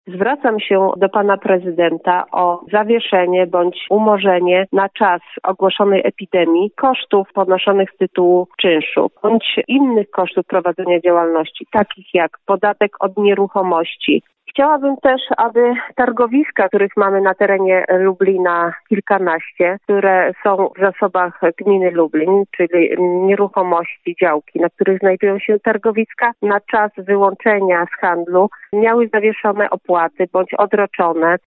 Zwracam się do pana prezydenta o zawieszenie bądź umorzenie na czas ogłoszonej epidemii kosztów ponoszonych z tytułu czynszu bądź innych kosztów prowadzenia działalności, takich jak podatek od nieruchomości. Chciałabym też, aby targowiska, których mamy na terenie Lublina kilkanaście, które są w zasobach gminy Lublin, czyli nieruchomości, działki, na których znajdują się targowiska, na czas wyłączenia z handlu miały zawieszone opłaty bądź odroczone.